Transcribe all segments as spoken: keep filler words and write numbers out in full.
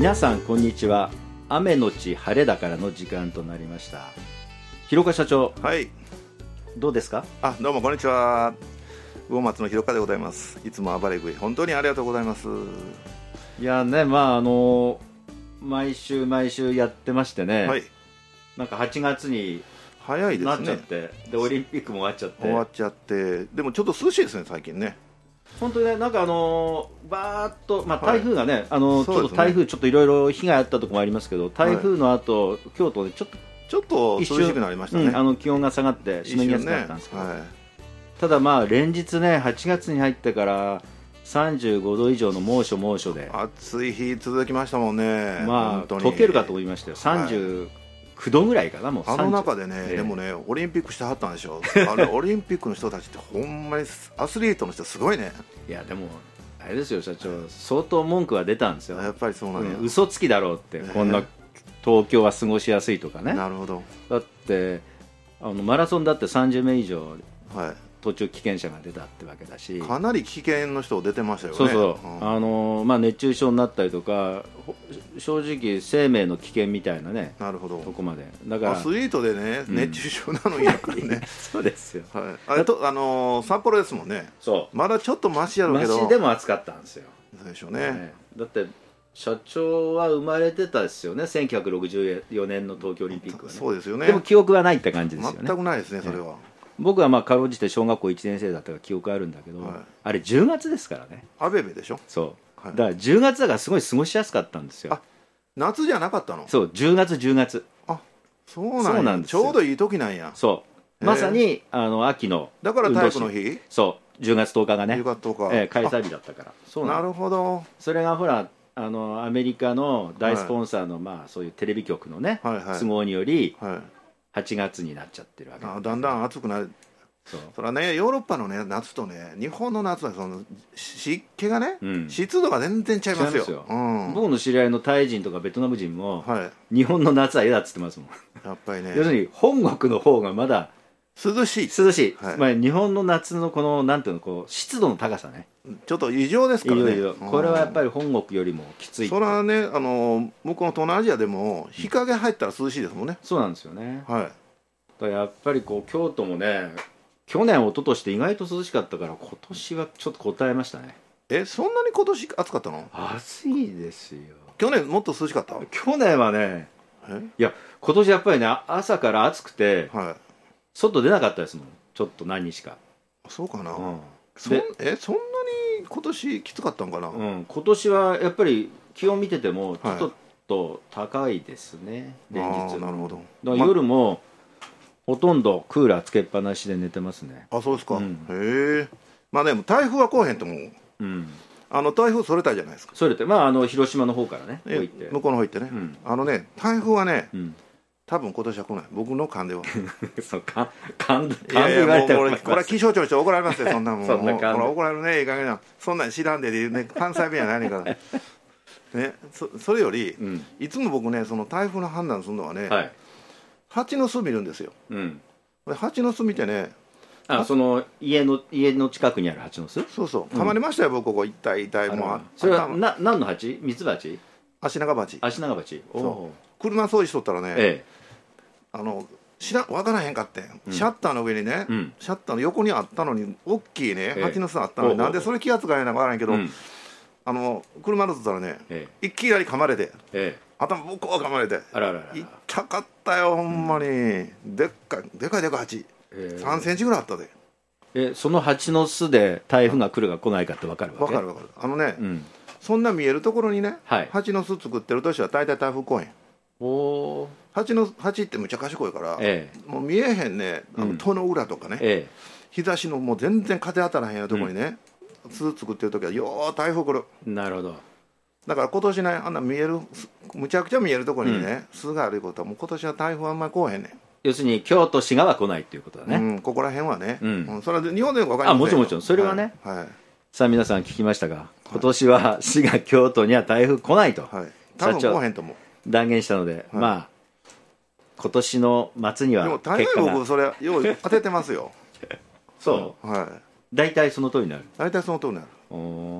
皆さんこんにちは。雨のち晴れだからの時間となりました。広岡社長、 はい、 どうですか？ あ、どうもこんにちは。魚松の広岡でございます。いつも暴れ食い本当にありがとうございます。 いやね、まああの毎週毎週やってましてね、 はい、 なんかはちがつに早いですね。 なっちゃって、でオリンピックも終わっちゃって終わっちゃって、でもちょっと涼しいですね最近ね。 本当にね、なんかあのー、バーっと、まあ、台風がね、はい、あのーね、ちょっと台風ちょっといろいろ被害あったところもありますけど、台風の後、はい、京都でちょっとちょっと涼しくなりましたね、 うん、あの気温が下がってしのぎやすかったんですけど、ね、はい、ただまあ連日ね、はちがつに入ってからさんじゅうごど以上の猛暑猛暑で暑い日続きましたもんね。 まあ溶けるかと思いましたよ。さんじゅうきゅうどぐらいかな、もうあの中でね、えー、でもねオリンピックしてはったんでしょあれオリンピックの人たちってほんまにアスリートの人すごいね。 いやでもあれですよ社長、相当文句は出たんですよ。 やっぱりそうなんだ、 うん、嘘つきだろうって、えー、こんな東京は過ごしやすいとかね。 なるほど。 だってあのマラソンだってさんじゅうめい以上、 はい、 途中棄権者が出たってわけだし、 かなり危険の人出てましたよね。 そうそう、うん、あのまあ、熱中症になったりとか正直生命の危険みたいなね。 なるほど。 とこまでだからアスリートでね、うん、熱中症なのにやっぱりねそうですよ、 はい、あれと、あのー、札幌ですもんね。 そうまだちょっとマシやろうけど、 マシでも暑かったんですよ。 そうでしょうね、 ね。だって社長は生まれてたですよね、せんきゅうひゃくろくじゅうよねんの東京オリンピックは、ね、 そうですよね。 でも記憶はないって感じですよね。 全くないですねそれは、ね。 僕はまあかろうじて小学校いちねん生だったから記憶あるんだけど、はい、あれじゅうがつですからね。 アベベでしょ。 そう、はい、だからじゅうがつだからすごい過ごしやすかったんですよ。 あ、夏じゃなかったの？ そう、じゅうがつじゅうがつ。 あ、そうなんや。なんちょうどいい時なんや。 そうまさにあの秋のだから体育の日。 そうじゅうがつとおかがね、 じゅうがつとおか、 えー、開催日だったから。そうなるほど。 それがほらあのアメリカの大スポンサーの、はい、まあ、そういうテレビ局のね、はいはい、都合により、はい、はちがつになっちゃってるわけだ、 あ、だんだん暑くなる。そうそれはね、ヨーロッパの、ね、夏とね日本の夏はその湿気がね、うん、湿度が全然違いますよ。 違いますよ、うん、僕の知り合いのタイ人とかベトナム人も、はい、日本の夏は嫌だっつってますもん。 やっぱりね、 要するに本国の方がまだ涼しい涼しい、はい、まあ、日本の夏のこのなんていうのこう湿度の高さね、 ちょっと異常ですからね。 いろいろこれはやっぱり本国よりもきつい。 それはね、あの向こうの東南アジアでも日陰入ったら涼しいですもんね。 そうなんですよね、 はい、 だからやっぱりこう京都もね、去年一昨年って意外と涼しかったから今年はちょっと答えましたね。 え、そんなに今年暑かったの？ 暑いですよ。 去年もっと涼しかった？ 去年はね、いや今年やっぱりね朝から暑くて、はい、外出なかったですもん、ちょっと何日か。 そうかな、うん、そんえそんなに今年きつかったんかな。 うん、今年はやっぱり気温見ててもちょっと高いですね、はい、連日。 なるほど。 だから夜も、ま、ほとんどクーラーつけっぱなしで寝てますね。 あ、そうですか、うん、 へえ。まあでも台風は来おへんと思う、うん、あの台風それたいじゃないですか。 それて、まあ、あの広島の方からね、 え向こうの方行ってね、うん、あのね台風はね、うん、多分今年は来ない、僕の勘では。 そうか、勘で言われてもこれは気象庁にして怒られますよ、そんなもん。そんな感じ怒られるね、いい加減な、そんなん知らんでね、関西弁やないねんからね、そ, それより、うん、いつも僕ね、その台風の判断するのはね、はい、蜂の巣見るんですよ、うん、蜂の巣見てね、 あ、その家の家の近くにある蜂の巣。そうそう、かまれましたよ、うん、僕ここ一体一体もう。 それはな何の蜂？ミツバチ？ アシナガバチ。 アシナガバチ。 そう、車掃除しとったらね、ええ、あの知ら分からへんかって、うん、シャッターの上にね、うん、シャッターの横にあったのに大きいね、ええ、蜂の巣あったのに、なんでそれ気がつかへんのか分からへんけど、うん、あの車乗ってたらね、ええ、いきなり噛まれて、ええ、頭向こう噛まれて、 あららら、 痛かったよほんまに、うん、でっかいでかいでかい蜂、えー、さんセンチぐらいあったで。 え、その蜂の巣で台風が来るか来ないかって分かるわけ？ 分かる分かる。あのね、うん、そんな見えるところにね、はい、蜂の巣作ってる年は大体台風来へん。お蜂の蜂ってむちゃ賢いから、ええ、もう見えへんね、あの戸の裏とかね、ええ、日差しのもう全然風当たらへんようなところにね、うん、巣作ってる時はよう台風来る。 なるほど。 だから今年ね、あんな見えるむちゃくちゃ見えるところにね、巣、うん、があることはもう今年は台風あんまり来へんねん。 要するに京都市側は来ないっていうことだね、 うん、ここら辺はね、うん、それは日本でも分かりませんよ。 あ、もちろんもちろんそれはね、はいはい、さあ皆さん聞きましたが、今年は滋賀京都には台風来ないと、はい、 多分来へんと思う断言したので、はい、まあ今年の末には結果が。でも台風僕それよう当ててますよそう、はい、大体その通りになる。 大体その通りになる。お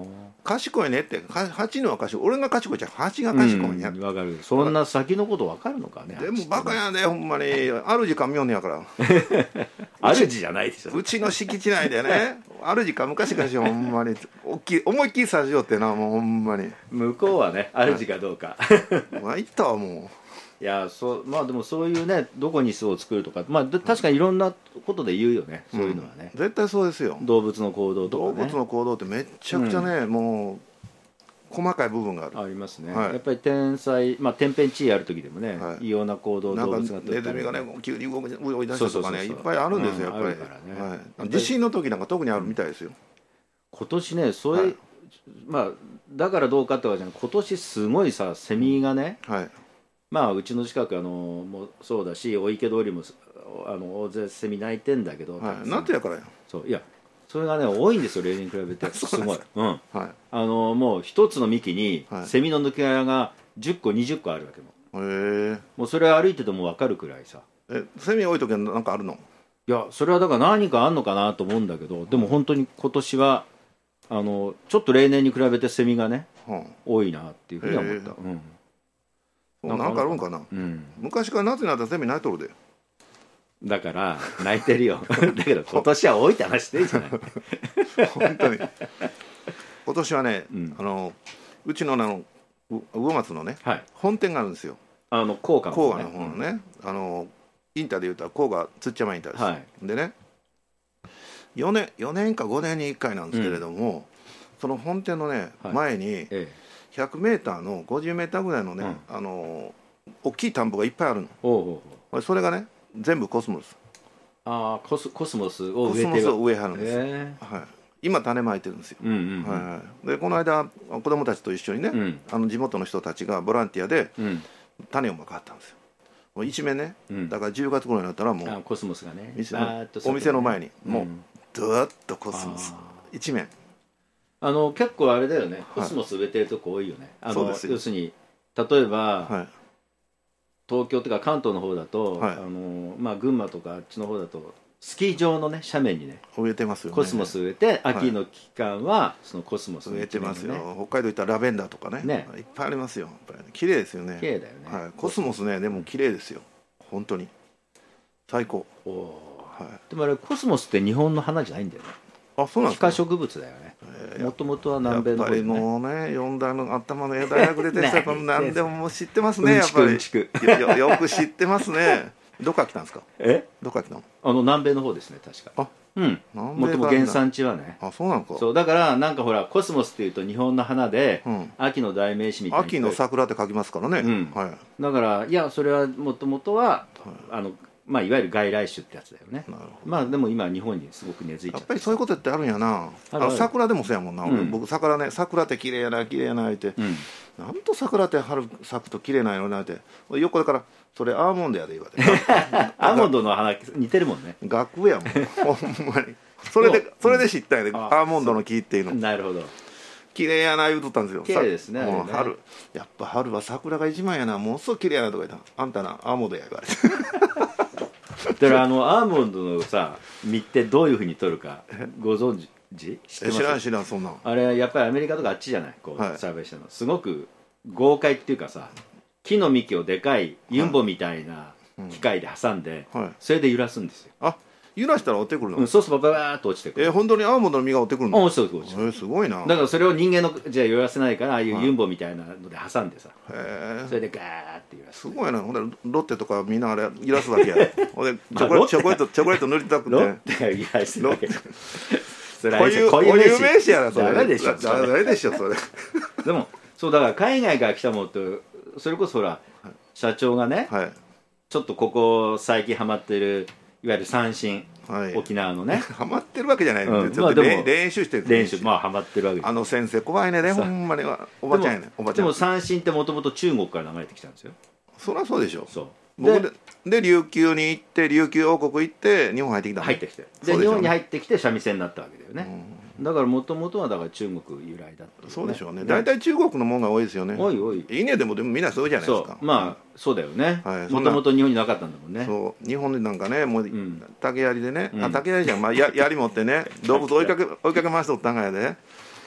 賢いねって、蜂のは賢い、俺が賢いじゃん、蜂が賢いんや。 分かる。そんな先のこと分かるのかね。 でもバカやね、ほんまに。主かみよんねやから。 主じゃないでしょ。 うちの敷地内でね、主か昔かしほんまに大きい思いっきりさしようってな、もうほんまに。 向こうはね、主かどうか。 まあいったわもう。 いや、そう、まあでもそういうね、どこに巣を作るとか、まあ確かにいろんなことで言うよね、そういうのはね。 うん、絶対そうですよ。 動物の行動とかね。 動物の行動ってめっちゃくちゃね、うん、もう細かい部分がある。 ありますね。はい、やっぱり天才、まあ天変地異ある時でもね、はい、異様な行動を動物が取ったり。 ネズミがね、急に動き動い出したとかね、いっぱいあるんですよ、やっぱり。はい、地震の時なんか特にあるみたいですよ。 今年ね、そういう、はい、まあだからどうかってわけじゃない、今年すごいさ、セミがね。はい、まあうちの近くあのもそうだし、お池通りもあの大勢セミ鳴いてんだけど、 はい、なんてやからや。 そういや、それがね多いんですよ、例年に比べて。すごい、うん、はい、あのもう一つの幹にセミの抜け穴がじゅっこにじゅっこあるわけも。へえ。もうそれ歩いてても分かるくらいさ。 え、セミ多い時は何かあるの？ いや、それはだから何かあんのかなと思うんだけど、でも本当に今年はあのちょっと例年に比べてセミがね、はあ、多いなっていうふうには思った。うん。 なんかあるんかな、うん、昔から夏になったらセミ鳴いとるで。 だから鳴いてるよ。だけど今年は多いって話してるじゃない。 本当に今年はね、うん、あのうちのあの魚松のね、はい、本店があるんですよ。 あの甲賀の、ね、の方のね、うん、あのインターでいうと甲賀つっちゃまインターです、はい、でねよねんよねんかごねんにいっかいなんですけれども、うん、その本店のね、はい、前に、ええ、ひゃくメーターのごじゅうメーターぐらいのね、うん、あの大きい田んぼがいっぱいあるの。おうおうおう。それがね全部コスモス。 ああ、コス、コスモスを植えてる。 コスモスを植えはるんですよ、はい、今種まいてるんですよ、うんうんうん、はい、でこの間子供たちと一緒にね、うん、あの地元の人たちがボランティアで種をまかはったんですよ。もう一面ね、うん、だからじゅうがつ頃になったらもうコスモスがね、 店のお店の前にもうドワッとコスモス一面。 あの結構あれだよね、コスモス植えてるとこ多いよね。あの要するに例えば、はい、東京とか関東の方だと、はい、あのまあ、群馬とかあっちの方だとスキー場のね斜面にね植えてますよね。 コスモス植えて、秋の期間はそのコスモス、 ね、植えてますよ。北海道行ったらラベンダーとか ね, ねいっぱいありますよ。やっぱり綺麗ですよね。 綺麗だよね、 はい、コスモスね。でも綺麗ですよ本当に最高。お、 はい、でもあれコスモスって日本の花じゃないんだよね。 あ、そうなんですか。 気化植物だよね。もともとは南米の方で、ね、 やっぱりもうね、よん代の頭の大学出てる人は何でももう知ってますね。やっぱりよ, よく知ってますね。どこから来たんですか。 え、 どこから来たの。 あの南米の方ですね、確か。あ、うん、もともと原産地はね。 あ、そうなんか。 そうだからなんかほらコスモスっていうと日本の花で、うん、秋の代名詞みたいな。 秋の桜って書きますからね、うん、はい、 だからいやそれはもともとは、はい、あのまあ、いわゆる外来種ってやつだよね。まあでも今日本にすごく根付いちゃって、やっぱりそういうことってあるんやな。ああ桜でもそうやもんな、うん、僕桜ね、桜って綺麗やな綺麗やなって、うん、なんと桜って春咲くと綺麗ないのなって横だからそれアーモンドやで言われてアーモンドの花似てるもんね。 学部やもんほんまにそれでそれで知ったんやで、うん、アーモンドの木っていうの。 なるほど。 綺麗やな言うとったんですよ。 綺麗ですね。 もう春やっぱ春は桜が一番やな、もうすぐ綺麗やなとか言った。あんたなアーモンドや言われてだからあのアーモンドのさ実ってどういうふうに取るかご存知？知ってます？ 知らん知らん。そんなあれやっぱりアメリカとかあっちじゃない、こう、はい、栽培したのすごく豪快っていうかさ、木の幹をでかいユンボみたいな機械で挟んで、はい、それで揺らすんですよ。 あ、揺らしたら落ちてくるの。 うん、そうするとババーっと落ちてくる。 えー、本当にアーモンドの実が落ちてくるの。 落ちてくる落ちてくる。 えー、すごいな。 だからそれを人間のじゃあ揺らせないから、ああいうユンボみたいなので挟んでさ、へそれでガーって揺らす。 すごいな。ほんでロッテとかみんなあれ揺らすわけや。ほんでチョコレートチョコレートチョコレート塗りたくて。 ロッテが揺らしてるわけ。 それ固有名詞やなそれ。 ダメでしょ。 ダメでしょそれ。 でもそうだから海外から来たものってそれこそほら社長がね、はい、ちょっとここ最近ハマってるいわゆる三振。はい、沖縄のねハマってるわけじゃないので、うん、ちょっと、まあ、練習してる練習まあハマってるわけです。 あの先生怖いね。ほんまにおばちゃんやね。おばちゃん。 でも三振ってもともと中国から流れてきたんですよ。 そりゃそうでしょ。 そう僕でで琉球に行って琉球王国行って日本入ってきたの。 入ってきてで、ね、日本に入ってきて三味線になったわけだよね、うん、だからもともとはだから中国由来だった、ね、 そうでしょうね。大体中国のもんが多いですよね。 多い多い。 稲でもでもみんなそうじゃないですか。 そうまあそうだよね。もともと日本になかったんだもんね。 そう日本でなんかねもう、うん、竹槍でね、うん、あ竹槍じゃん、まあ、や槍持ってね動物追いかけ追いかけ回しておったんがやで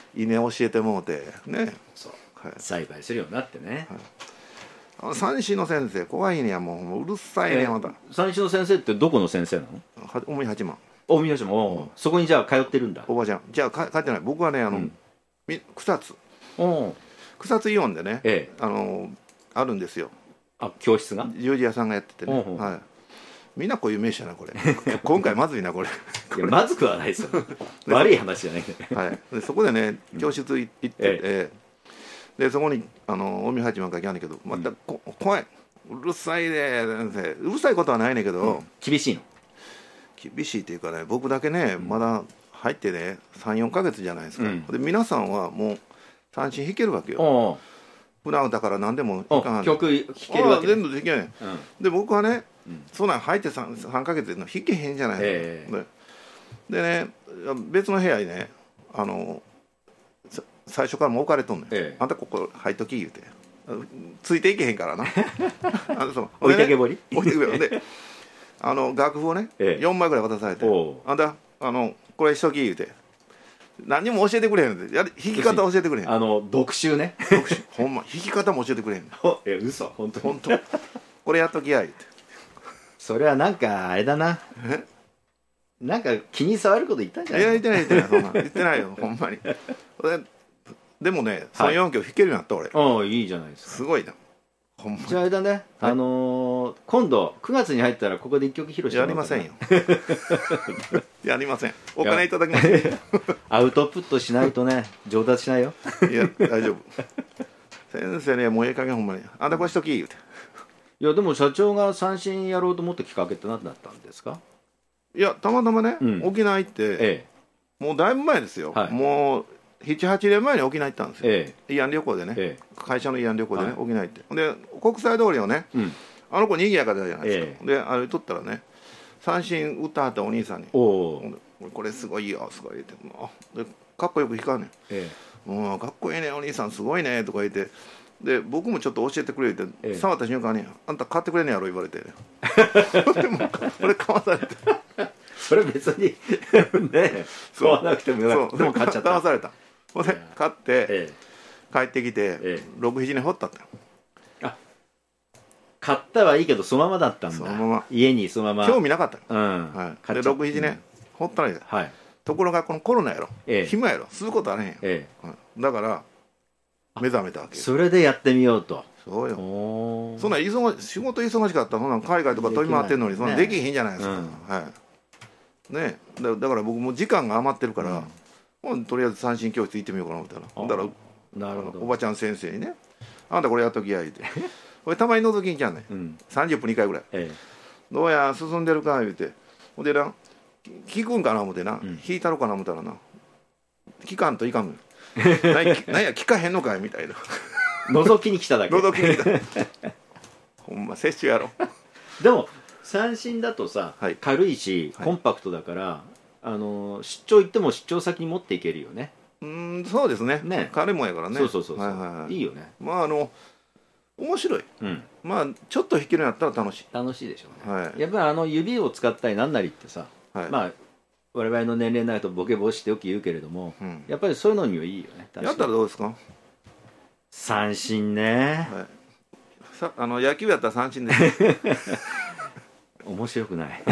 稲教えてもうてね、 そう、はい、栽培するようになってね、はい、 あの三枝の先生怖いねや、もううるさいね、また。 三枝の先生ってどこの先生なの？ 近江八幡。 近江八幡、うん、そこにじゃあ通ってるんだ。 おばちゃん、じゃあか帰ってない。僕はね、あの、うん、草津草津イオンでね、ええ、あのあるんですよ。 あ、教室が十字屋さんがやっててね、はい、みんなこういう名詞やなこれ今回まずいなこれいやまずくはないですよ悪い話じゃないけど、 はい、でそこでね教室行ってて、ええ、でそこにあの近江八幡が来たんだけど、またこ怖い、うるさいね先生、うるさいことはないねんけど、うん、 厳しいの？ 厳しいっていうかね、僕だけね、うん、まだ入ってねさんよんかげつじゃないですか、うん、で皆さんはもう三振弾けるわけよ。普段だから何でも弾かない、曲弾けるわけ、 全部できない、うん、で僕はね、うん、そんなん入って 3, 3ヶ月で弾けへんじゃない、えー、で, でね別の部屋にねあの最初からもう置かれとんねん、えー、あんたここ入っとき言うてついていけへんからなあのその置いてけぼり置いてけぼりであの楽譜をね、えー、よんまいぐらい渡されて、あんたあのこれしとき言うて何も教えてくれへんで、弾き方教えてくれへん、 あの読習ね読習ほんま弾き方も教えてくれへんえ嘘本当本当これやっときやいって、 それはなんかあれだな、えなんか気に障ること言ったんじゃないの？ いや言ってない言ってないそんな言ってないよほんまにで, でもねそのよんきょう弾けるようになった俺。 ああいいじゃないですか、 すごいなほんまに。 じゃああれだね、はい、あのー、今度くがつに入ったらここで一曲披露してもらおうかな。やりませんよやりません、お金いただきますアウトプットしないとね上達しないよいや大丈夫先生ねもうええ加減ほんまにあんたこしとき言うて。 いやでも社長が三振やろうと思ったきっかけって何だったんですか？ いやたまたまね、うん、沖縄行って、ええ、もうだいぶ前ですよ、はい、もうななはちねんまえに沖縄行ったんですよ、ええ、慰安旅行でね、ええ、会社の慰安旅行でね、はい、沖縄行ってで国際通りをね、うん、あの子にぎやかだじゃないですか、ええ、で歩いとったらね三振打ったはったお兄さんにおこれすごいよすごいってでかっこよく弾かんねん、ええ、うんかっこいいねお兄さんすごいねとか言ってで僕もちょっと教えてくれって、ええ、触った瞬間にあんた買ってくれんねやろ言われてでもこれ買わされてそれ別にね買わなくてもよかった。でも買っちゃった。 騙された。ほんで買って、ええ、帰ってきて、ええ、ろく、しちねんほったった。 あ、買ったはいいけどそのままだったんだ。そのまま家にそのまま興味なかった。うん。はい。でろく、しちねん、うん、ほったらいい、はい、ところがこのコロナやろ、ええ、暇やろ吸うことあれへんよ、ええ、うん、だから目覚めたわけよ。 それでやってみようと。 そうよ。そんな忙仕事忙しかったらそんな海外とか飛び回ってんのにそんなできへんじゃないですか、うん、はいね、だ, だから僕も時間が余ってるから、うん、とりあえず三振教室行ってみようかな思ったら、だからなるほどおばちゃん先生にねあんたこれやっときや言うてこれたまに覗きに来やんねん、うん、さんじゅっぷんにかいぐらい、ええ、どうや進んでるか言うてほんでな聞くんかな思ってな、うん、弾いたろかな思ったらな聞かんといかんのよ何や聞かへんのかいみたいな覗きに来ただけ覗きに来たほんま摂取やろでも三振だとさ、はい、軽いしコンパクトだから、はい、あの出張行っても出張先に持っていけるよね。 うんそうですねね軽いもんやからね。 そうそうそうそう、はいはいはい、いいよね。 まああの面白い、うん、まあちょっと弾けるようになったら楽しい楽しいでしょうね、はい、やっぱりあの指を使ったりなんなりってさ、はい、まあ我々の年齢になるとボケ防止ってよく言うけれども、うん、やっぱりそういうのにはいいよね。 やったらどうですか三振ね、 はい、さあの野球やったら三振です面白くない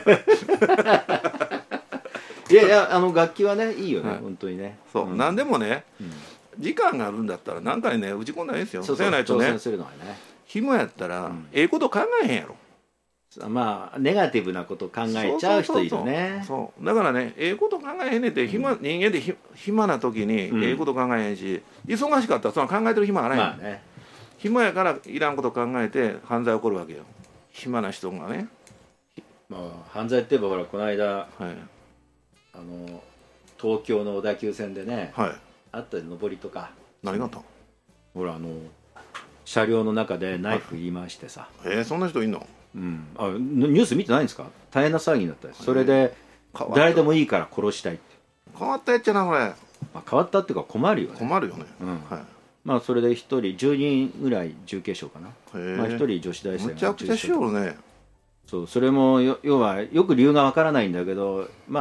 いやいやあの楽器はねいいよね、はい、本当にねそう、うん、何でもね、うん、時間があるんだったら何かにね打ち込んだらいいですよ。そうそうないとね挑戦するのはね暇やったら、うん、ええこと考えへんやろ。 まあネガティブなこと考えちゃう人いるね。 そうだからねええこと考えへんねんって暇、うん、人間で暇な時に、うん、ええこと考えへんし忙しかったらそんな考えてる暇がない、まあね、暇やからいらんこと考えて犯罪起こるわけよ暇な人がね。 まあ犯罪って言えばほらこの間、はい、あの東京の小田急線でね、はい、あった上りとか何があったのほらあの車両の中でナイフ言い回してさ、 はい、えー、そんな人いんのうん、あニュース見てないんですか。大変な騒ぎになったです。それで誰でもいいから殺したいって変わったやっちゃなこれ、 まあ、変わったっていうか困るよね。 困るよね、うん、はい、 まあそれでひとりじゅうにんぐらい重軽傷かな、まあ、ひとり女子大生がむちゃくちゃしよるね。 そうそれもよ要はよく理由がわからないんだけどまあ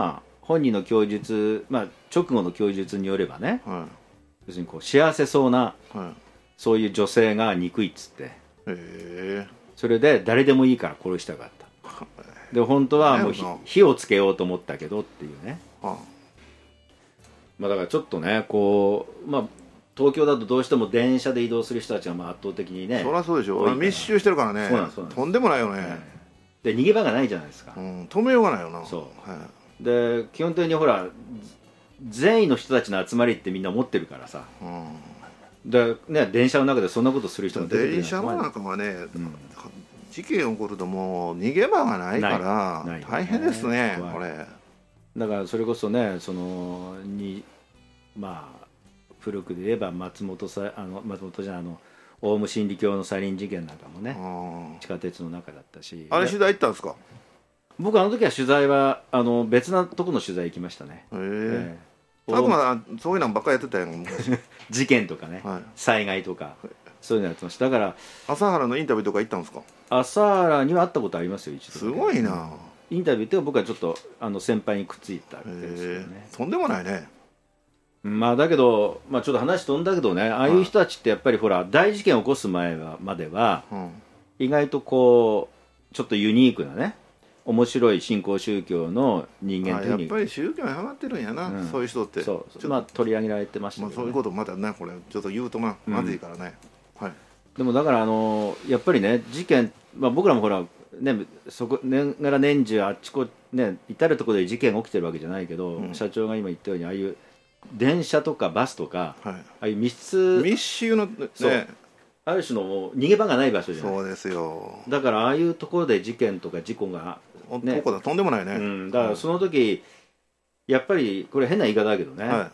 本人の供述、まあ、直後の供述によればね、はい、要するにこう幸せそうな、はい、そういう女性が憎いっつって、へそれで誰でもいいから殺したかった。で本当はもう火をつけようと思ったけどっていうね、はあ、まあ、だからちょっとねこう、まあ、東京だとどうしても電車で移動する人たちがまあ圧倒的にね、 そりゃそうでしょ、密集してるからね、とんでもないよね、はい、 で逃げ場がないじゃないですか、 うん、止めようがないよな。 そう、はい、で基本的にほら善意の人たちの集まりってみんな思ってるからさ、うん、でね、電車の中でそんなことする人が出てくる。 電車の中はね、うん、事件起こるともう逃げ場がないから大変ですね、これ。 だからそれこそね、そのにまあ古くで言えば松本さあの松本じゃないあのオウム真理教のサリン事件なんかもね、地下鉄の中だったし。 あれ取材行ったんですか？ 僕あの時は取材はあの別なとこの取材行きましたね。へえ。佐久間そういうのばっかりやってたやん事件とかね、はい、災害とかそういうのやってました。だから朝原のインタビューとか行ったんですか？ 朝原には会ったことありますよ、一度。 すごいな。 インタビューって僕はちょっとあの先輩にくっついたんですよね。 とんでもないね。 まあだけど、まあ、ちょっと話飛んだけどね、ああいう人たちってやっぱりほら大事件を起こす前はまでは、うん、意外とこうちょっとユニークなね面白い新興宗教の人間というふうに、 やっぱり宗教にハマってるんやな、うん、そういう人って。 そうまあ取り上げられてましたけど、ね、 まあ、そういうことまたねこれちょっと言うとままずいからね、うん、はい。 でもだからあのやっぱりね事件、まあ、僕らもほらねそこ年がら年中あっちこね至るところで事件が起きてるわけじゃないけど、うん、社長が今言ったようにああいう電車とかバスとか、はい、ああいう密室密集のねある種のもう逃げ場がない場所じゃない。 そうですよ。 だからああいうところで事件とか事故が、 ね、こだとんでもないね、 うん、だからその時やっぱりこれ変な言い方だけどね、はい、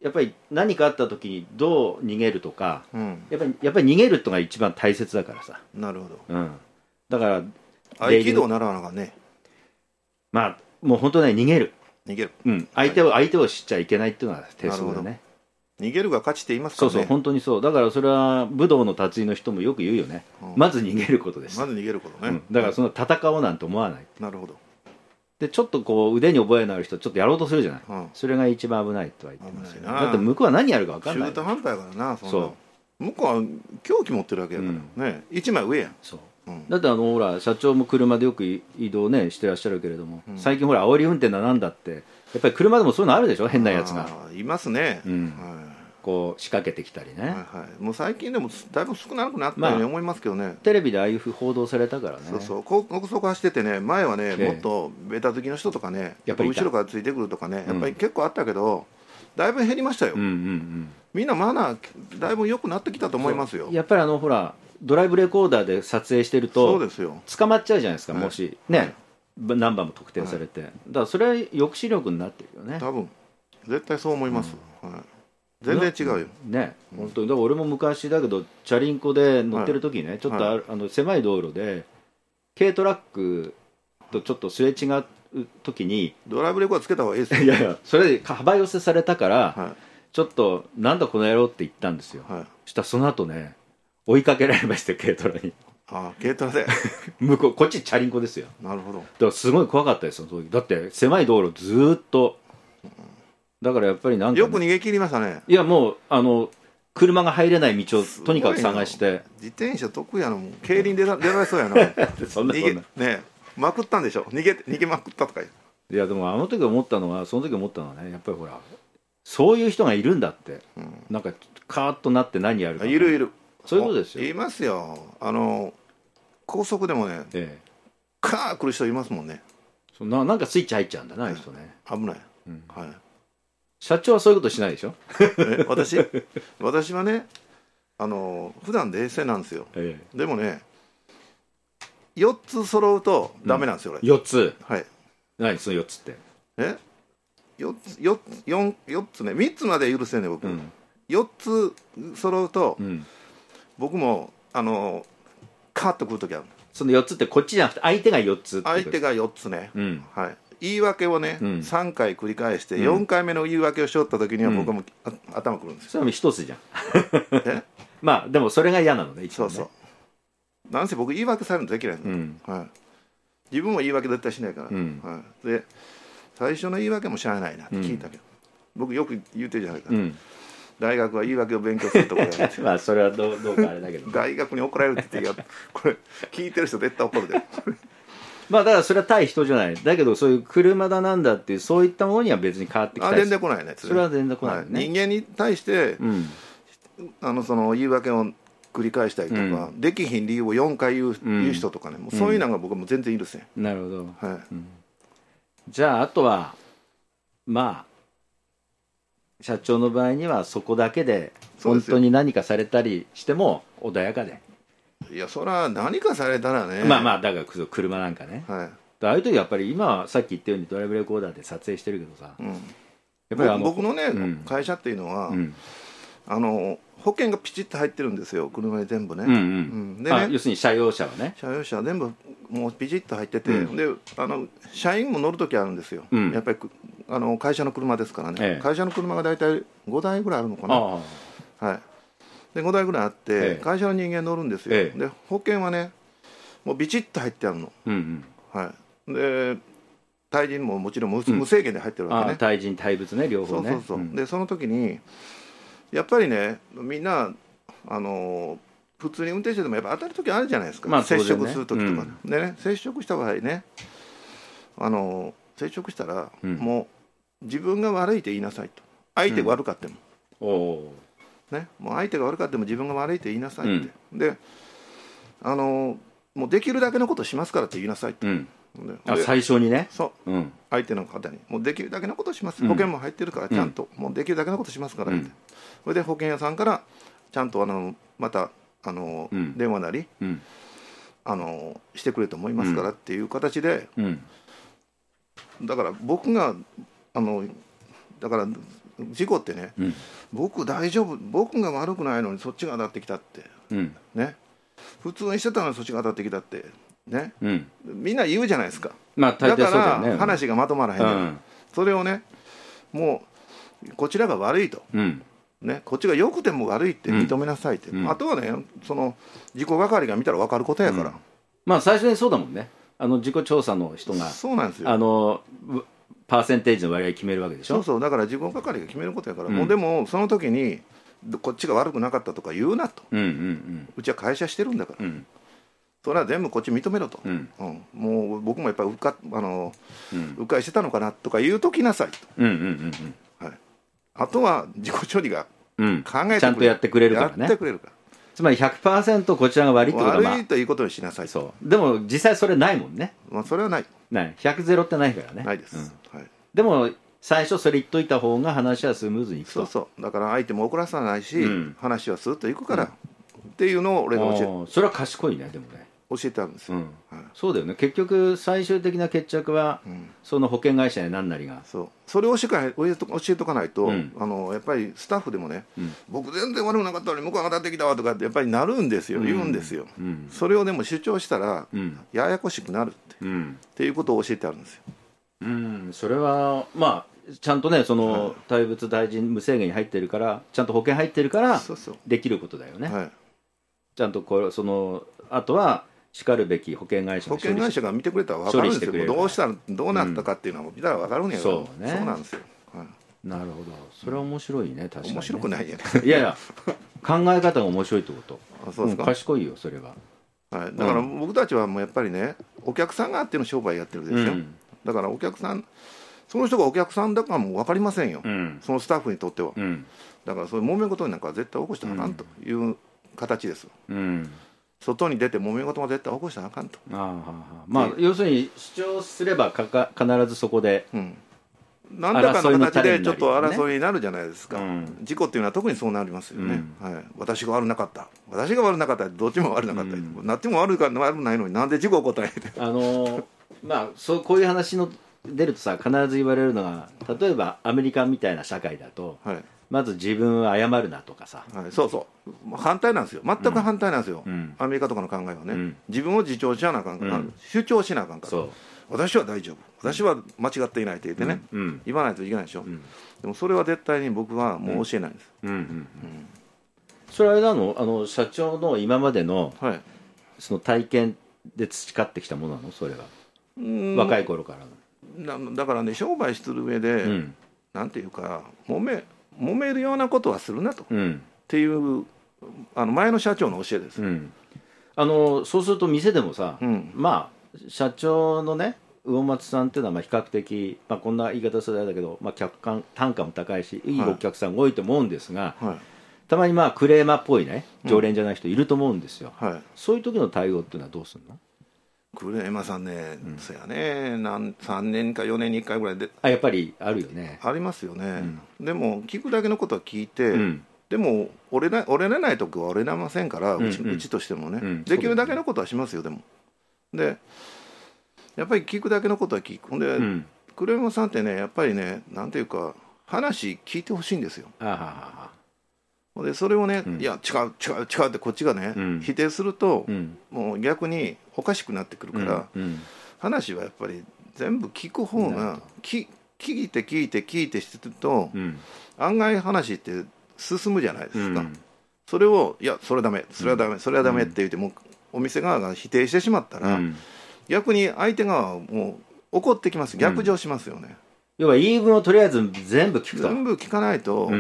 やっぱり何かあった時にどう逃げるとか、うん、やっぱりやっぱり逃げるってのが一番大切だからさ。 なるほど、 うん、だから合気道習わなあかんね。 まあもう本当ね逃げる逃げる、 うん、相手を、はい、相手を知っちゃいけないっていうのが鉄則でね。 逃げるが勝ちって言いますからね。 そうそう本当にそう。だからそれは武道の達意の人もよく言うよね、うん、まず逃げることです。 まず逃げることね、 うん、だからその戦おうなんて思わない。 なるほど。 でちょっとこう腕に覚えのある人ちょっとやろうとするじゃない、うん、それが一番危ないとは言ってますよ。だって向こうは何やるか分かんない。 中途半端やからな。そんなそう向こうは凶器持ってるわけやから、うん、ね一枚上やん。そううん、だってあのほら社長も車でよく移動ねしてらっしゃるけれども、うん、最近ほら煽り運転だなんだってやっぱり車でもそういうのあるでしょ、変なやつがいますね、うん、 はい、こう仕掛けてきたりね、はいはい、もう最近でもだいぶ少なくなったように思いますけどね、まあ、 テレビでああいうふう報道されたからね。 そうそう高速走っててね前はね、ええ、もっとベタ好きの人とかねやっぱ後ろからついてくるとかね、うん、やっぱり結構あったけどだいぶ減りましたよ、うんうんうん、みんなマナーだいぶ良くなってきたと思いますよ。 やっぱりあのほらドライブレコーダーで撮影してるとそうですよ捕まっちゃうじゃないですか、はい、もしね、はい、ナンバーも特定されて、はい、だからそれは抑止力になってるよね。 多分絶対そう思います、うんはい、全然違うよね、うん、本当に。だから俺も昔だけどチャリンコで乗ってる時ね、はい、ちょっと あ、はい、あの狭い道路で軽トラックとちょっとすれ違う時にドライブレコーダーつけた方がいいですよ。 いやいやそれで幅寄せされたから、はい、ちょっとなんだこの野郎って言ったんですよ、はい、そしたらその後ね追いかけられまして軽トラに。 ああ軽トラで向こうこっちチャリンコですよ。 なるほど。だからすごい怖かったですよその時。だって狭い道路ずーっと、だからやっぱりなんか、ね、 よく逃げ切りましたね。 いやもうあの車が入れない道をとにかく探して。 自転車得意やのも競輪出られそうやなそんなそんなねまくったんでしょ逃げ逃げまくったとか。 いやでもあの時思ったのはその時思ったのはねやっぱりほらそういう人がいるんだって、うん、なんかカーッとなって何やるか、ね、 いるいるそういうことですよ。 いますよ。あの高速でもね、ええ、カーッ来る人いますもんね。 そななんかスイッチ入っちゃうんだな、あの人ね。 危ない、うんはい、 社長はそういうことしないでしょえ私私はねあの普段冷静なんですよ、ええ、でもねよっつ揃うとダメなんですよ、うん、 よっつはい。 何そのよっつってえよっつよっつよんよっつねみっつまで許せんね僕、うん、よっつ揃うと、うん、僕もあのカーッとくるときある。 そのよっつってこっちじゃなくて相手がよっつって相手がよっつね、うんはい、言い訳をね、うん、さんかい繰り返してよんかいめの言い訳をしよったときには僕はもう、うん、頭くるんですよ。 それは一つじゃんえまあでもそれが嫌なのね一番ね。そうそうなんせ僕言い訳されるのできないの、うんはい、自分も言い訳絶対しないから、うんはい、で最初の言い訳もしゃあないなって聞いたけど、うん、僕よく言ってるじゃないか、うん、大学は言い訳を勉強するところだってまあそれはどう、どうかあれだけど大学に怒られるって言ってこれ聞いてる人絶対怒るでまあだからそれは対人じゃない。だけどそういう車だなんだっていうそういったものには別に変わってきたり、あ、 全然来ないね。 それは全然来ないね、はい、 人間に対して、うん、あのその言い訳を繰り返したりとか、うん、できひん理由をよんかい言う、うん、言う人とかね、もうそういうのが僕はもう全然いるっすね、 うん、なるほど、 はい、 うん、じゃああとはまあ社長の場合にはそこだけで本当に何かされたりしても穏やかで、 いやそれは何かされたらね、 まあまあだから車なんかね、 はい、 ああいう時やっぱり今はさっき言ったようにドライブレコーダーで撮影してるけどさ、うん、やっぱりあの僕のね、うん、会社っていうのは、うん、あの保険がピチッと入ってるんですよ、車に全部ね、うんうんうん、でね、 要するに車用車はね、 車用車は全部もうピチッと入ってて、うん、であの社員も乗るときあるんですよ、うん、やっぱりあの会社の車ですからね、ええ、会社の車が大体ごだいぐらいあるのかな、はい、でごだいぐらいあって、ええ、会社の人間乗るんですよ、ええ、で保険はねもうビチッと入ってあるの、うんうん、はい、で対人ももちろん 無,、うん、無制限で入ってるわけね、 対人対物ね両方ね、 そうそうそう、うん、でその時にやっぱりねみんなあの普通に運転しててもやっぱ当たる時あるじゃないですか、まあ、接触する時とか、うん、でね接触した場合ねあの接触したら、うん、もう自分が悪いと言いなさいと、相手が悪かっても、うん、おね、もう相手が悪かっても自分が悪いと言いなさいって、うん、であのもうできるだけのことしますからって言いなさいって、うん、 あ最初にね、 そう、うん、相手の方にもうできるだけのことします、うん、保険も入ってるからちゃんと、うん、もうできるだけのことしますからって、うん、それで保険屋さんからちゃんとあのまたあの、うん、電話なり、うん、あのしてくれと思いますからっていう形で、うん、だから僕があのだから事故ってね、うん、僕大丈夫、僕が悪くないのにそっちが当たってきたって、うん、ね、普通にしてたのにそっちが当たってきたってね、うん、みんな言うじゃないですか、まあ大抵そうだよね、だから話がまとまらへん、うん、それをねもうこちらが悪いと、うんね、こっちが良くても悪いって認めなさいって、うん、あとはねその事故係が見たら分かることやから、うん、 まあ最初にそうだもんね、あの事故調査の人がそうなんですよ、 あのパーセンテージの割合決めるわけでしょ、 そうそう、だから事故係が決めることやから、うん、もうでもその時にこっちが悪くなかったとか言うなと、うんうんうん、うちは会社してるんだから、うん、それは全部こっち認めろと、うんうん、もう僕もやっぱりうっかあの、うん、うっかりしてたのかなとか言うときなさいと、うんうんうんうん、はい、あとは自己処理が考えてくれる、 ちゃんとやってくれるからね、 やってくれるから、 つまり ひゃくパーセント こちらが悪いってことは、まあ、 悪いということにしなさい、 そうでも実際それないもんね、 まあ、それはないないひゃくゼロってないからね、 ないです、 うん、はい、でも最初それ言っといた方が話はスムーズにいくと、 そうそうだから相手も怒らさないし、うん、話はスーッといくから、うん、っていうのを俺が教えて、 それは賢いね、でもね教えてあるんですよ、うん、 はい、そうだよね、結局最終的な決着は、うん、その保険会社や何なりが、 そうそれを教えと教えとかないと、うん、あのやっぱりスタッフでもね、うん、僕全然悪くなかったのに向こうが当たってきたわとかってやっぱりなるんですよ、言うんですよ、うん、それをでも主張したら、ややこしくなるって、っていうことを教えてあるんですよ、 うん、それはまあちゃんとね、その、はい、対物対人無制限に入ってるから、ちゃんと保険入ってるからできることだよね、はい、ちゃんとこれそのあとはしかるべき保険会社が保険会社が見てくれたら分かるんですよ、どうしたらどうなったかっていうのを見たら分かるんやから、うん、そうね、そうなんですよ、はい、 なるほど、それは面白いね、確かにね、 面白くないやねいやいや考え方が面白いってこと、あ、そうですか、うん、賢いよそれは、 はい、だから僕たちはもうやっぱりね、お客さんがあっての商売やってるんですよ、うん、だからお客さん、その人がお客さんだからもう分かりませんよ、うん、そのスタッフにとっては、うん、だからそういう揉め事になんか絶対起こしたらあかんという形です、うん、外に出て揉め事は絶対起こしたらあかんと、ああはあ、 まあ要するに主張すればかか必ずそこで、うん、 何らかの形でちょっと争いになるじゃないですか、うん、事故っていうのは特にそうなりますよね、うん、はい、私が悪なかった、私が悪なかった、どっちも悪なかった、うん、なっても悪か悪くないのになんで事故起こったんやってあのー、まあそうこういう話の出るとさ、必ず言われるのが、例えばアメリカみたいな社会だと、はい、まず自分は謝るなとかさ、 はい、そうそう、反対なんですよ、全く反対なんですよ、うん、アメリカとかの考えはね、うん、自分を自重しなあかんから、うん、主張しなあかんから、私は大丈夫、私は間違っていないって言ってね、うん、言わないといけないでしょ、うん、でもそれは絶対に僕はもう教えないんです、うんうんうんうん、 それはあれなの、あの社長の今までの、はい、その体験で培ってきたものなの、それは若い頃からの。 だからね商売してる上で、うん、なんていうか揉め揉めるようなことはするなと、うん、っていうあの前の社長の教えです、うん、 あのそうすると店でもさ、うん、まあ社長のね魚松さんっていうのはまあ比較的、まあ、こんな言い方するあれだけど、まあ、客観単価も高いしいいお客さんが多いと思うんですが、はいはい、たまにまあクレーマーっぽいね常連じゃない人いると思うんですよ、うんはい、そういう時の対応っていうのはどうするの？ クレーマーさんね、うん、そやねなんさんねんかよねんにいっかいぐらいであやっぱりあるよね。 ありますよね、うん、でも聞くだけのことは聞いて、うん、でも折れな折れない時は折れなませんから、うんうん、うち、うちとしてもね、うん、できるだけのことはしますよ。でもでやっぱり聞くだけのことは聞く。ほんで、うん、クレーマーさんってねやっぱりねなんていうか話聞いてほしいんですよ。あはははでそれをね、うん、いや違う違う違うってこっちがね、うん、否定すると、うん、もう逆におかしくなってくるから、うんうん、話はやっぱり全部聞く方がき聞いて聞いて聞いてしてると、うん、案外話って進むじゃないですか、うん、それをいやそれはダメそれはダメ、うん、それはダメって言ってもお店側が否定してしまったら、うん、逆に相手側はもう怒ってきます。逆上しますよね、うん、 要は言い分をとりあえず全部聞くと全部聞かないと、うんうん、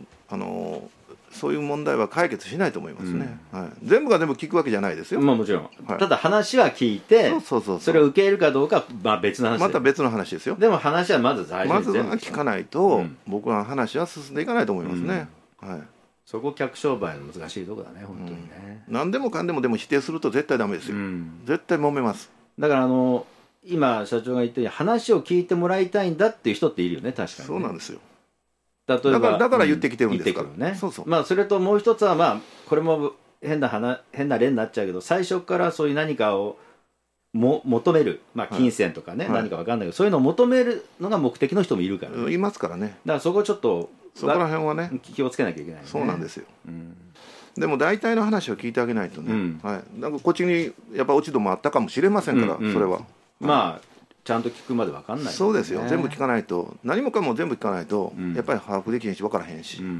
あのそういう問題は解決しないと思いますね、うんはい、全部が全部聞くわけじゃないですよ、 まあ、もちろん、はい、ただ話は聞いてそうそうそうそうそれを受け入れるかどうかはまあ別の話また別の話ですよ。 でも話はまず最初に全部まずは聞かないと、うん、僕は話は進んでいかないと思いますね、うんはい、 そこ客商売の難しいところだね本当にね、 うん、何でもかんでもでも否定すると絶対ダメですよ、うん、絶対揉めます。 だからあの今社長が言ったように話を聞いてもらいたいんだっていう人っているよね確かにね。 そうなんですよ。 例えばだから、だから言ってきてるんですから、 うんね、そうそうまあそれともう一つはまあこれも変な話変な例になっちゃうけど最初からそういう何かをも求める、まあ、金銭とかね、はい、何か分かんないけど、はい、そういうのを求めるのが目的の人もいるから、ね、 いますからね。 だからそこちょっとそこら辺はね気をつけなきゃいけない、ね、 そうなんですよ、うん、でも大体の話を聞いてあげないとね、うんはい、なんかこっちにやっぱ落ち度もあったかもしれませんから、うんうん、それは、はい、 まあちゃんと聞くまで分かんない、ね、 そうですよ。全部聞かないと何もかも全部聞かないと、うん、やっぱり把握できへんし分からへんし、うんうん、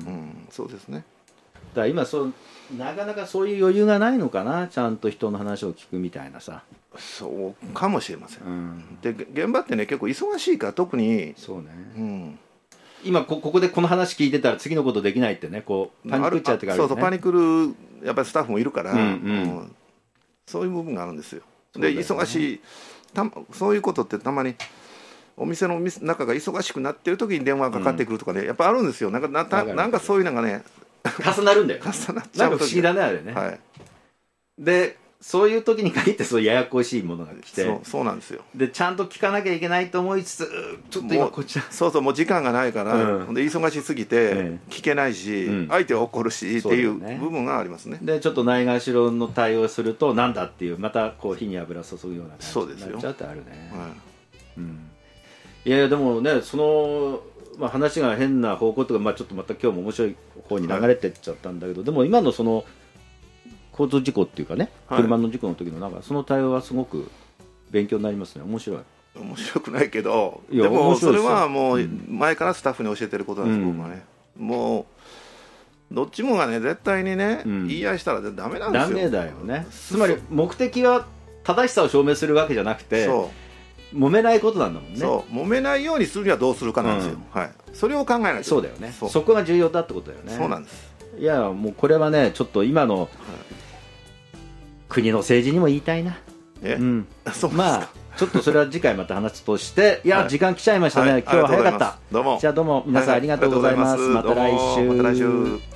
そうですね。 だから今そうなかなかそういう余裕がないのかなちゃんと人の話を聞くみたいなさ。 そうかもしれません、うん、で現場ってね結構忙しいから特にそうね、うん、今 こ, ここでこの話聞いてたら次のことできないってねこうパニクっちゃうってかあるよね。 そうそうパニクるやっぱりスタッフもいるから、うんうんうん、そういう部分があるんですよ。で、ね、忙しいたそういうことってたまにお店の中が忙しくなってる時に電話がかかってくるとかね、うん、やっぱあるんですよ。なんか な, な, なんかそういうのがね重なるんだよ、ね、 重なっちゃう。 なんか不思議だねあれね、はい、でそういう時に限ってそうややこしいものが来てそう, そうなんですよ。 でちゃんと聞かなきゃいけないと思いつつちょっと今こっちそうそうもう時間がないから、うん、で忙しすぎて聞けないし、うん、相手は怒るし、うん、っていう部分がありますね。 でちょっとないがしろの対応するとなんだっていうまたこう火に油注ぐような感じになっちゃうってあるね。はいうん、いやいやでもねその、まあ、話が変な方向とか、まあ、ちょっとまた今日も面白い方に流れてっちゃったんだけど、はい、でも今のその交通事故っていうかね、はい、車の事故の時のなんかその対応はすごく勉強になりますね。面白い。 面白くないけどでもそれはもう前からスタッフに教えてることなんです、うん、僕はね。もうどっちもがね絶対にね、うん、言い合いしたらダメなんですよ。ダメだよね。つまり目的は正しさを証明するわけじゃなくてそう揉めないことなんだもんね。そう揉めないようにするにはどうするかなんですよ、うんはい、それを考えないと。そうだよね。 そ, そこが重要だってことだよね。そうなんです。いやもうこれはねちょっと今の、はい国の政治にも言いたいな。え、うん、そうですか。まあちょっとそれは次回また話すとしていや、はい、時間来ちゃいましたね、はい、今日は早かった。どうもじゃあどうも皆さんありがとうございます、はい、また来週。また来週。